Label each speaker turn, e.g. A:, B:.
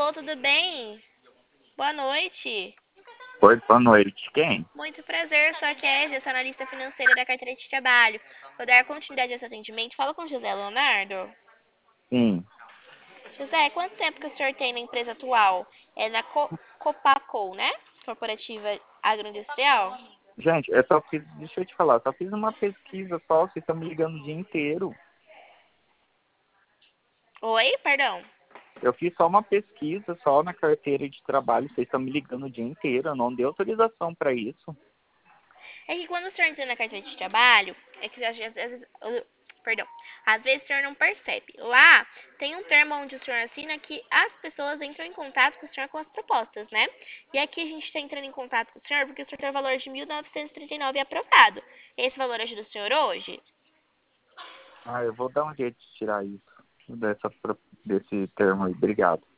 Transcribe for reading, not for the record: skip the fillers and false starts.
A: Alô, tudo bem? Boa noite.
B: Oi, boa noite. Quem?
A: Muito prazer, sou a Kézia, sou analista financeira da carteira de trabalho. Vou dar continuidade a esse atendimento. Fala com o José Leonardo.
B: Sim.
A: José, quanto tempo que o senhor tem na empresa atual? É na Copacol, né? Corporativa Agroindustrial?
B: Gente, deixa eu te falar, só fiz uma pesquisa só, vocês estão me ligando o dia inteiro.
A: Oi, perdão.
B: Eu fiz só uma pesquisa só na carteira de trabalho, vocês estão me ligando o dia inteiro, eu não dei autorização para isso.
A: É que quando o senhor entra na carteira de trabalho, é que às vezes, perdão, às vezes o senhor não percebe. Lá tem um termo onde o senhor assina que as pessoas entram em contato com o senhor com as propostas, né? E aqui a gente está entrando em contato com o senhor porque o senhor tem o valor de 1.939 aprovado. Esse valor ajuda o senhor hoje?
B: Ah, eu vou dar um jeito de tirar isso desse termo aí, obrigado.